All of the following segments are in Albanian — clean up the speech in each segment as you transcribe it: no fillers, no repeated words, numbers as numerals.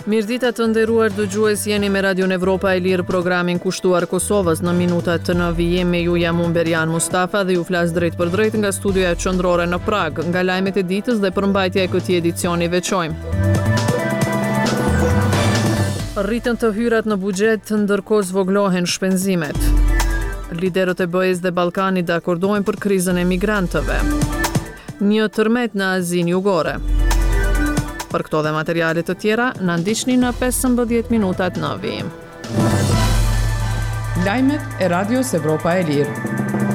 Mirëdita të nderuar dëgjues, jeni me Radion Evropa e Lirë, programin kushtuar Kosovës në minutat në vijem. Me ju jam unë Berian Mustafa dhe ju flas drejt për drejt nga studioja qendrore në Prag, nga lajmet e ditës dhe përmbajtja e këtij edicioni veçojmë. Rritën të hyrat në buxhet, ndërkohë zvoglohen shpenzimet. Liderët e BE-s dhe Ballkanit dakordojnë për krizën e migrantëve. Një tërmet në Azinë Jugore. Për këto dhe materiale të tjera, na ndiqni në 15 minutat në vijim. Lajmet e Radios Evropa e Lirë.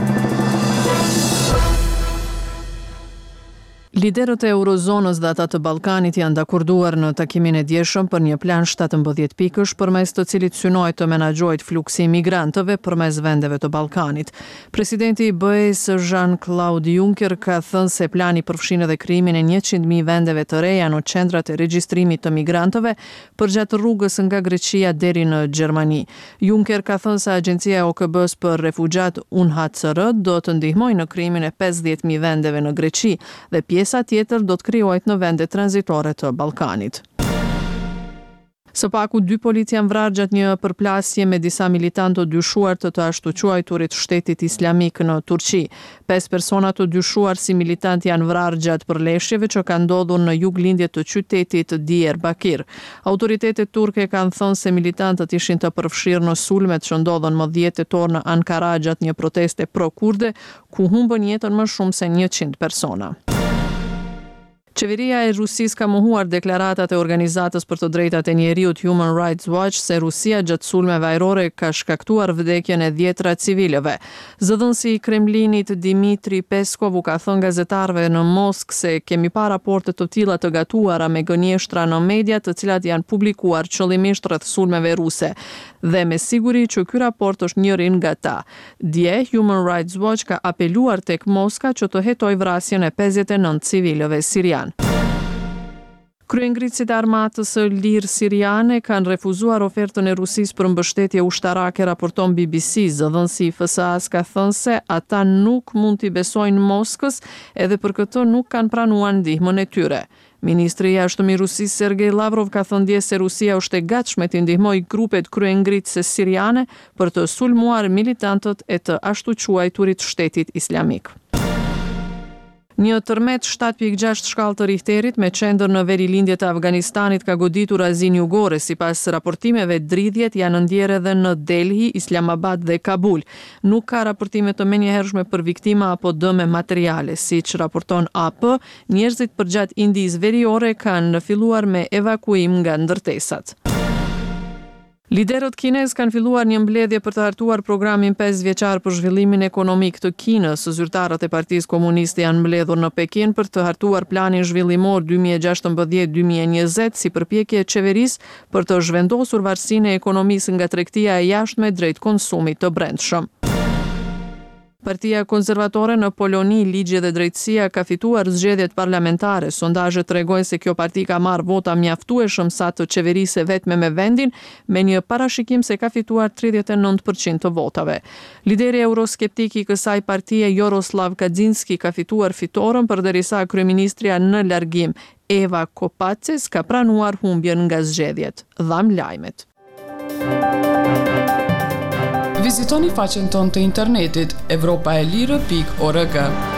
Liderët e Eurozonës dhe ata të Ballkanit janë dakorduar në takimin e djeshëm për një plan 17 pikësh përmes të cilit synohet të menaxhohet fluksi i migrantëve përmes vendeve të Ballkanit. Presidenti i BE-s Jean-Claude Juncker ka thënë se plani përfshin edhe krijimin e 100.000 vendeve të reja në qendrat e regjistrimit të migrantëve përgjatë rrugës nga Greqia deri në Gjermani. Juncker ka thënë se agjencia e OKB-s për refugjat UNHCR do të ndihmojë në krijimin e 50.000 vendeve në Greqi dhe pjesa tjetër do të krijohet në vende tranzitore të Ballkanit. Së paku 2 polic janë vrarë gjatë një përplasje me disa militantë të dyshuar të ashtu quajturit shtetit islamik në Turqi. 5 persona të dyshuar si militant janë vrarë gjatë përleshjeve që kanë ndodhur në juglindje të qytetit Diyarbakir. Autoritetet turke kanë thënë se militantët ishin të përfshirë në sulmet që ndodhen më 10 tetor në Ankara gjatë një proteste pro-kurde, ku humbën jetën më shumë se 100 persona. Qeveria e Rusisë ka mohuar deklaratat e organizatës për të drejtat e njerëzit Human Rights Watch se Rusia gjatë sulmeve ajrore ka shkaktuar vdekjen e 10 civilëve. Zëdhënësi i Kremlinit Dmitri Peskov u ka thënë gazetarëve në Moskë se kemi pa raporte të tilla të gatuara me gënjeshtra në media, të cilat janë publikuar qëllimisht rreth sulmeve ruse. Dhe me siguri që ky raport është njëri nga ta. Dje, Human Rights Watch ka apeluar tek Moska që të hetojë vrasjen e 59 civilëve sirianë. Kryengritësit e armatës së lirë siriane kanë refuzuar ofertën e Rusisë për mbështetje ushtarake, raporton BBC. Zëdhënësi i FSA-s ka thënë se ata nuk mund t'i besojnë Moskës, edhe për këtë nuk kanë pranuar ndihmën e tyre. Ministri i jashtëm i Rusisë Sergej Lavrov ka thënë dje se Rusia është e gatshme të ndihmojë grupet kryengritëse siriane për të sulmuar militantët e të ashtu quajturit shtetit islamik. Një tërmet 7.6 shkallë të Richterit me qendër në verilindje të Afganistanit ka goditur Azinë Jugore. Sipas raportimeve, dridhjet janë ndjerë edhe në Delhi, Islamabad dhe Kabul. Nuk ka raportime të menjëhershme për viktima apo dëme materiale. Siç raporton AP, njerëzit përgjatë indijës veriore kanë filluar me evakuim nga ndërtesat. Liderët kinez kanë filluar një mbledhje për të hartuar programin 5 vjeçar për zhvillimin ekonomik të Kinës. Zyrtarët e Partisë Komuniste janë mbledhur në Pekin për të hartuar planin zhvillimor 2016-2020 si përpjekje e qeverisë për të zhvendosur varësinë e ekonomisë nga tregtia e jashtme drejt konsumit të brendshëm. Partia Konservatore në Poloni, Ligje dhe Drejtësia ka fituar zgjedhjet parlamentare. Sondazhet tregojnë se kjo parti ka marrë vota mjaftueshëm sa të qeverisë vetme me vendin, me një parashikim se ka fituar 39% të votave. Lideri euroskeptik i kësaj partie, Jaroslav Kaczynski, ka fituar fitoren, përderisa kryeministria në largim Eva Kopacës ka pranuar humbjen nga zgjedhjet. Dham lajmet. Vizitoni faqen tonë të internetit evropaelire.org.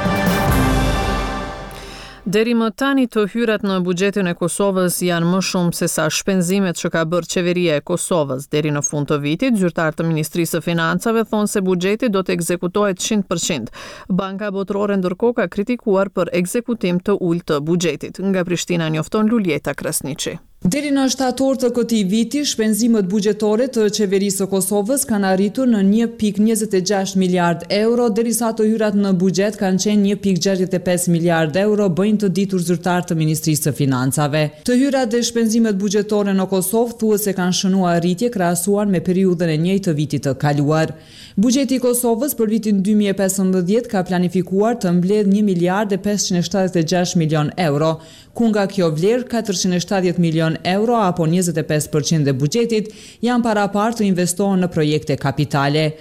Deri më tani të hyrat në buxhetin e Kosovës janë më shumë se sa shpenzimet që ka bërë qeveria e Kosovës. Deri në fund të vitit, zyrtarët të Ministrisë së Financave thonë se buxheti do të ekzekutohet 100%. Banka Botërore ndërkohë ka kritikuar për ekzekutim të ulët të buxhetit. Nga Prishtina njofton Luljeta Krasniqi. Deri në shtator të këtij viti, shpenzimet buxhetore të qeverisë së Kosovës kanë arritur në 1.26 miliard euro, derisa të hyrat në buxhet kanë qenë 1.65 miliard euro, bëjnë të ditur zyrtarët të Ministrisë së Financave. Të hyrat dhe shpenzimet buxhetore në Kosovë thuhet se kanë shënuar rritje krahasuar me periudhën e njëjtë të vitit të kaluar. Buxheti i Kosovës për vitin 2015 ka planifikuar të mbledhë 1 miliard e 576 milion euro, ku nga kjo vlerë 470 milion euro apo 25% e buxhetit janë parapar të investohen në projekte kapitale.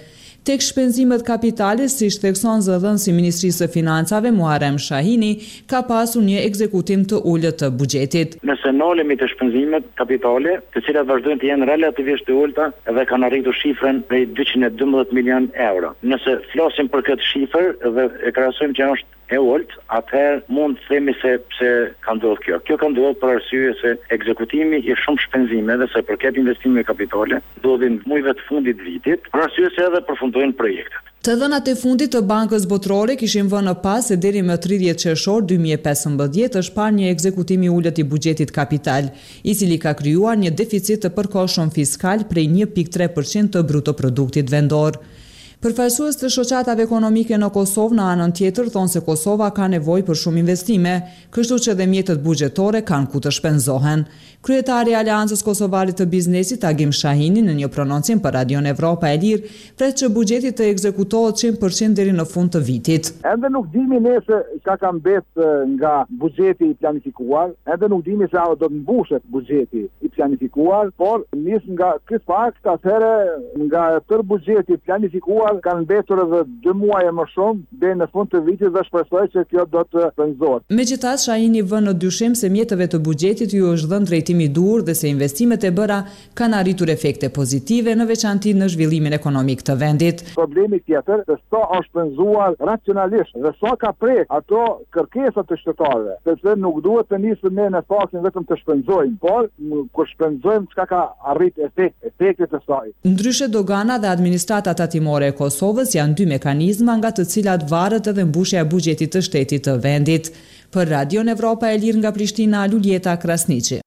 Tek shpenzimet kapitale, siç thekson zëdhënësi i Ministrisë së Financave Muharrem Shahini, ka pasur një ekzekutim të ulët të buxhetit. Nëse nalemi të shpenzimet kapitale, të cilat vazhdojnë të jenë relativisht të ulta dhe kanë arritur shifrën prej 212 milion euro. Nëse flasim për këtë shifër dhe e krahasojmë që është e ult, atëherë mund të themi se pse ka ndodhur kjo. Kjo ka ndodhur për arsye se ekzekutimi i shumë shpenzimeve sa përket investimeve kapitale ndodhin muajve të fundit të vitit, për arsye se edhe përfundojnë projektet. Të dhënat e fundit të Bankës Botërore kishin vënë pas se deri më 30 qershor 2015 është parë një ekzekutim i ulët i buxhetit kapital, i cili ka krijuar një deficit të përkohshëm fiskal prej 1.3% të brutoproduktit vendor. Përfaqësues të shoqatave ekonomike në Kosovë në anën tjetër thonë se Kosova ka nevojë për shumë investime, kështu që dhe mjetet buxhetore kanë ku të shpenzohen. Kryetari i Aleancës Kosovare të Biznesit, Agim Shahini, në një prononcim për Radion Evropa e Lirë, pret që buxheti të ekzekutohet 100% deri në fund të vitit. Ende nuk dimi nëse çka ka mbet nga buxheti i planifikuar, ende nuk dimi se do të mbushet buxheti i planifikuar, por nis nga ky fakt, atëherë nga tërë buxheti planifikuar kanë mbetur edhe 2 muaj e më shumë deri në fund të vitit dhe shpresoj se kjo do të shpenzohet. Megjithatë, Shahini vën në dyshim se mjeteve të buxhetit ju është dhënë drejtim i dur dhe se investimet e bëra kanë arritur efekte pozitive në veçanti në zhvillimin ekonomik të vendit. Problemi tjetër se sa është shpenzuar racionalisht dhe sa ka prek ato kërkesat të qytetarëve, sepse nuk duhet të nisim ne në faktin vetëm të shpenzojmë, por kur shpenzojmë çka ka arrit efektet e saj. Ndryshe dogana dhe administrata tatimore e Kosovës janë 2 mekanizma nga të cilat varet edhe mbushja e buxhetit të shtetit të vendit. Për Radion Evropa e Lirë nga Prishtina, Luljeta Krasniqi.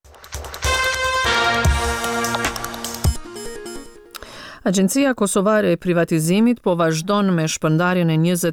Agjencia Kosovare e Privatizimit po vazhdon me shpërndarjen e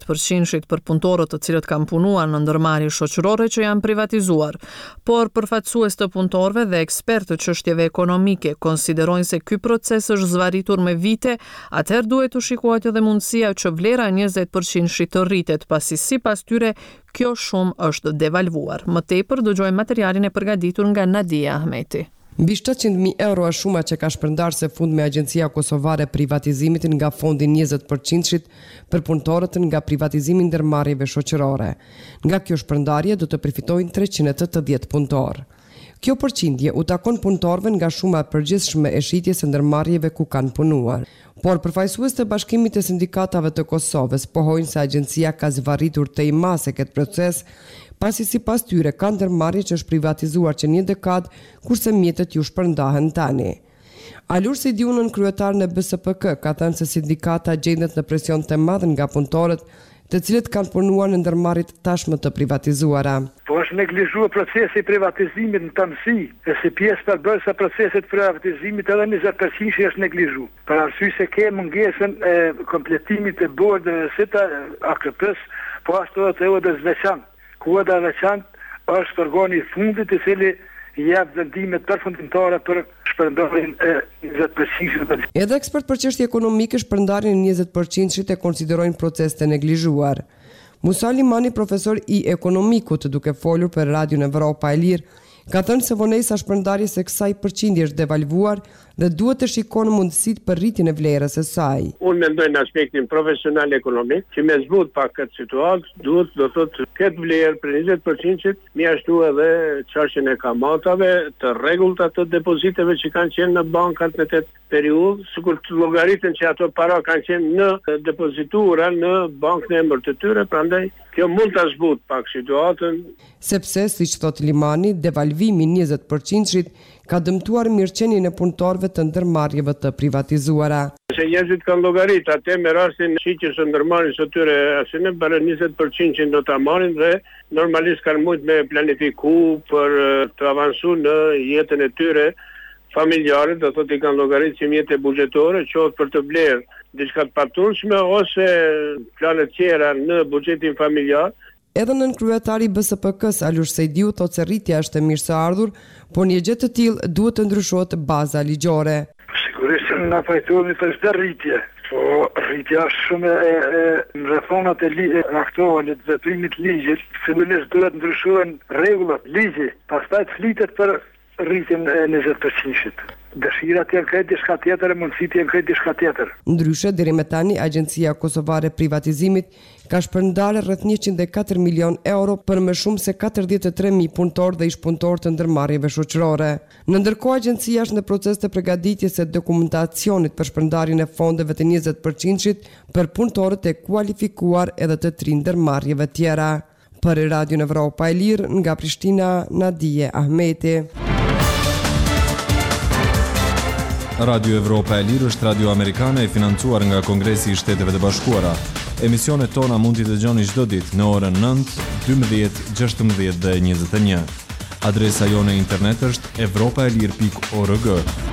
20% për punëtorët të cilët kanë punuar në ndërmarrje shoqërore që janë privatizuar, por përfaqësues të punëtorëve dhe ekspertë të çështjeve ekonomike konsiderojnë se ky proces është zvarritur me vite, atëherë duhet të shikohet edhe mundësia që vlera 20% të rritet, pasi sipas tyre kjo shumë është devalvuar. Më tepër dëgjojmë materialin e përgatitur nga Nadia Ahmeti. Mbi 700.000 euro është shuma që ka shpërndarë së fundi me Agjencia Kosovare e Privatizimit nga fondi 20% për punëtorët nga privatizimi i ndërmarrjeve shoqërore. Nga kjo shpërndarje do të përfitojnë 380 punëtorë. Kjo përqindje u takon punëtorëve nga shuma e përgjithshme e shitjes së ndërmarrjeve ku kanë punuar. Por përfaqësues të Bashkimit të Sindikatave të Kosovës pohojnë se agjencia ka zvarritur të i mase këtë proces, pasi sipas tyre ka ndërmarrje që është privatizuar që një dekadë, kurse mjetet ju shpërndahen tani. Alur Sidionën, kryetar në BSPK, ka thënë se sindikata gjendet në presion të madh nga punëtorët, të cilët kanë punuar në ndërmarrjet tashmë të privatizuara. Po është neglizhuar procesi i privatizimit në tëmësi, e si pjesë përbërëse e procesit privatizimit edhe 20% është neglizhuar. Për arsye se ke mungesën e kompletimit të bordeve së të AKP-s, po ashtu edhe të veçantë. Kuoda veçantë është organi i fundit i cili jep vendimet përfundimtare për shpërndarjen e 20%. Edhe ekspert për çështje ekonomike shpërndarjen e 20% e konsiderojnë proces të neglizhuar. Musa Limani, profesor i ekonomikut, duke folur për Radion Evropa e Lirë, ka thënë se vonesa shpërndarjes së kësaj përqindje është devalvuar dhe duhet të shikon mundësitë për rritjen e vlerës së saj. Unë mendoj në aspektin profesional ekonomik, që me zbut pak këtë situatë, duhet do thotë këtë vlerë për 20% mjashtu edhe çështjen e kamatave, të rregullta të depoziteve që kanë qenë në bankat në këtë periudhë, sikur të llogaritën që ato para kanë qenë në depozitura në bankën e emër të tyre, prandaj kjo mund ta zbut pak situatën. Sepse, siç thot Limani, devalvimi i 20% ka dëmtuar mirëqenien e punëtorëve të ndërmarrjeve të privatizuara. Se njerëzit kanë llogarit atë me rastin shiqjes së ndërmarrjes së tyre, asnjë për 20% do ta marrin dhe normalisht kanë mujt me planifiku për të avancuar në jetën e tyre familjare, do thotë i kanë llogarit si mjete buxhetore, qoftë për të blerë diçka të paturshme ose plane tjera në buxhetin familjar. Edhe nën kryetari i BSPK-s Alur Sejdiu thotë se rritja është e mirëseardhur, por një gjë të tillë duhet të ndryshohet baza ligjore. Sigurisht na pajtohemi për çdo rritje, po rritja është shumë në reformat e aktuale të veprimit ligjit, fillimisht duhet ndryshohen rregullat ligji, pastaj flitet për rritjen e 20%. Dëshirat janë këtë diçka tjetër, mundësit janë këtë diçka tjetër. Ndryshe, deri me tani, Agjencia Kosovare Privatizimit ka shpërndarë rreth 104 milion euro për më shumë se 43.000 punëtor dhe ish-punëtor të ndërmarrjeve shoqërore. Në ndërkohë, agjencia është në proces të përgatitjes së dokumentacionit për shpërndarjen e fondeve të 20% për punëtorët e kualifikuar edhe të 3 ndërmarrjeve tjera. Për Radio Evropa e Lirë, nga Prishtina, Nadije Ahmeti. Radio Evropa e Lirë është radio amerikane e financuar nga Kongresi i Shteteve të Bashkuara. Emisionet tona mund t'i dëgjoni çdo ditë në orën 9, 12, 16 dhe 21. Adresa jone internet është europaelir.org.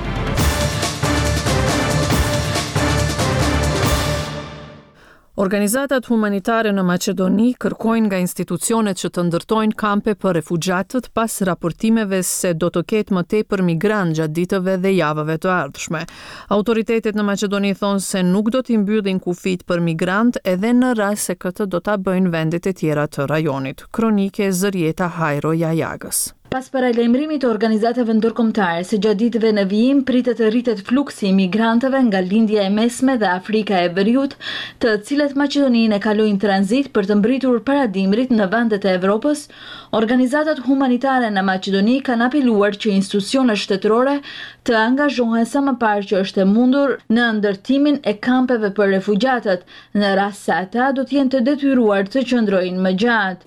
Organizatat humanitare në Maqedoni kërkojnë nga institucionet që të ndërtojnë kampe për refugjatët pas raportimeve se do të ketë më tepër migrantë gjatë ditëve dhe javëve të ardhshme. Autoritetet në Maqedoni thonë se nuk do t'i mbyllin kufit për migrantë edhe në rast se këtë do ta bëjnë vendet e tjera të rajonit. Kronike Zërieta Hajro Jajagës. Pas paralajmërimit të organizatave ndërkombëtare se gjatë ditëve në vijim pritet të rritet fluksi i migrantëve nga lindja e mesme dhe Afrika e Veriut, të cilët Maqedoninë e kalojnë tranzit për të mbritur paradimrit në vendet e Evropës, organizatat humanitare në Maqedoni kanë apeluar që institucionet shtetërore të angazhohen sa më parë që është e mundur në ndërtimin e kampeve për refugjatët, në rast se ata do të jenë të detyruar të qëndrojnë më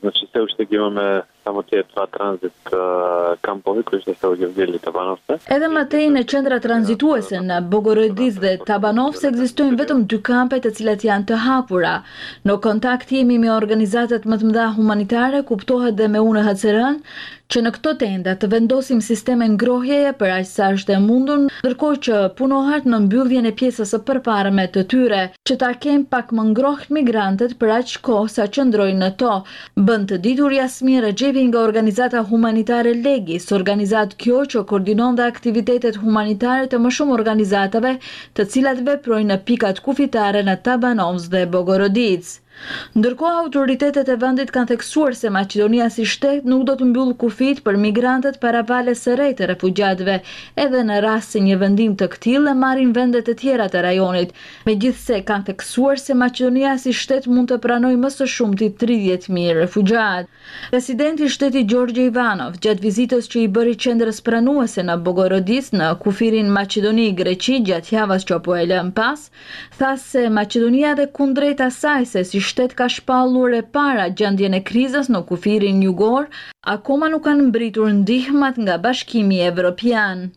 gjatë. Samo tjetra tranzit kampovi koji što se ovdje vdjeli Tabanovce. Edhe më tej në qendra tranzituese në Bogorodis dhe Tabanovce ekzistojnë vetëm 2 kampe të cilat janë të hapura. Në kontakt jemi me organizatat më të mëdha humanitare, kuptohet dhe me UNHCR-n, që në këto tenda të vendosim sisteme ngrohjeje për aq sa është e mundur, ndërkohë që punohet në mbylljen e pjesës së përparme të tyre, që ta kenë pak më ngrohtë migrantët për aq kohë sa qëndrojnë në to. Bën të ditur Jasmin Rexhepi nga organizata humanitare Legis, organizatë kjo që koordinon dhe aktivitetet humanitare të më shumë organizatave, të cilat veprojnë në pikat kufitare në Tabanovc dhe Bogorodic. Ndërkohë, autoritetet e vendit kanë theksuar se Maqedonia si shtet nuk do të mbyllë kufit për migrantët para valës së re të refugjatëve, edhe në rast se një vendim të këtillë marrin vendet e tjera të rajonit. Megjithse kanë theksuar se Maqedonia si shtet mund të pranojë më së shumti 30.000 refugjatë. Presidenti i shtetit Gjorgje Ivanov, gjatë vizitës që i bëri qendrës pranuese në Bogorodic në kufirin Maqedoni Greqi gjatë javës që po e lën pas, tha se Maqedonia dhe kundrejt asaj se si shtet ka shpallur e para gjendjen e krizës në kufirin jugor, akoma nuk kanë mbritur ndihmat nga Bashkimi Evropian.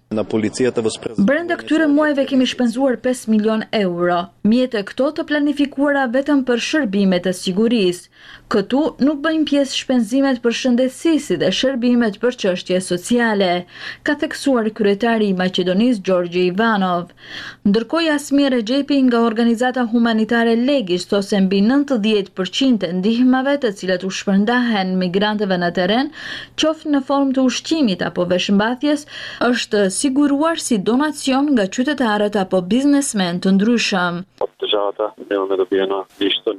Brenda këtyre muajve kemi shpenzuar 5 milion euro, mjetë këto të planifikuara vetëm për shërbimet e sigurisë. Këtu nuk bëjmë pjesë shpenzimet për shëndetësi dhe shërbimet për çështje sociale, ka theksuar kryetari i Maqedonisë Gjorgje Ivanov. Ndërkohë Jasmin Rexhepi nga organizata humanitare Legis thosë se mbi 90% e ndihmave të cilat u shpërndahen migrantëve në terren, qoftë në formë të ushqimit apo veshmbathjes, është siguruar si donacion nga qytetarët apo biznesmen të ndryshëm. Държавата имаме добиено нищо,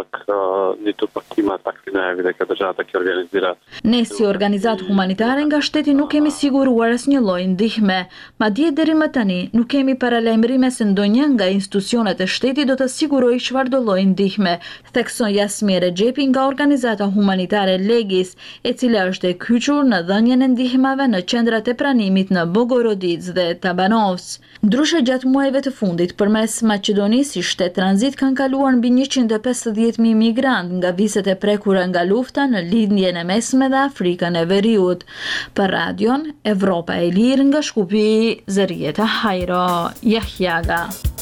нито пък има такви наjavi дека държавата ќе организира. Ne si organizatë humanitare nga shteti nuk kemi siguruar asnjë lloj ndihme, madje deri më tani nuk kemi paralajmërime se ndonjë nga institucionet e shtetit do të sigurojë çfarëdo lloj ndihme, thekson Jasmin Rexhepi nga organizata humanitare Legis, e cila është e kyçur në dhënien e ndihmave në qendrat e pranimit në Bogorodic dhe Tabanovc. Ndryshe gjatë muajve të fundit, përmes Maqedonisë si shtet tranzit kanë kaluar mbi 150.000 migrant nga viset e prekura nga lufta në lindjen e mesme dhe Afrikën e Veriut. Për radion Evropa e Lirë nga Shkupi, Zërieta Hajro Jahjaga.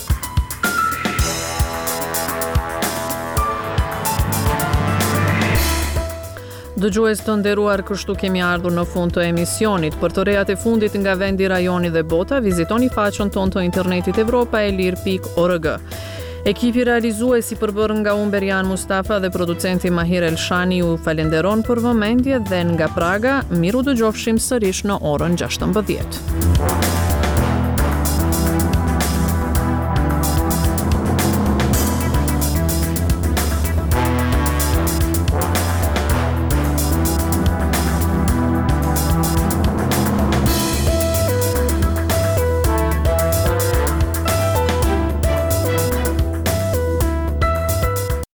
Dëgjues të nderuar, kështu kemi ardhur në fund të emisionit. Për të rejat e fundit nga vendi, rajoni dhe bota, vizitoni faqen tonë të internetit europaelir.org. Ekipi realizues i përbërë nga unë Berian Mustafa dhe producenti Mahir Elshani ju falenderon për vëmendje dhe nga Praga, miru dëgjofshim sërish në orën 16.